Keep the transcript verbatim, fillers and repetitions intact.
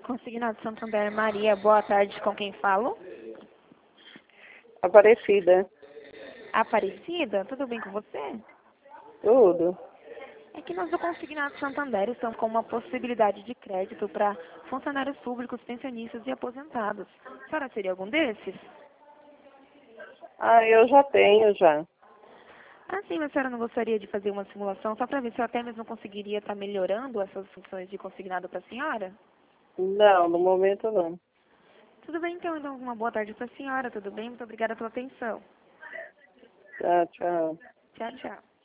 Consignado Santander, Maria, boa tarde, com quem falo? Aparecida. Aparecida, tudo bem com você? Tudo. É que nós do Consignado Santander estamos com uma possibilidade de crédito para funcionários públicos, pensionistas e aposentados. A senhora seria algum desses? Ah, eu já tenho já. Ah, sim, mas a senhora não gostaria de fazer uma simulação só para ver se eu até mesmo conseguiria estar melhorando essas funções de consignado para a senhora? Não, no momento não. Tudo bem, então, então uma boa tarde para a senhora, tudo bem? Muito obrigada pela atenção. Tá, tchau. Tchau, tchau.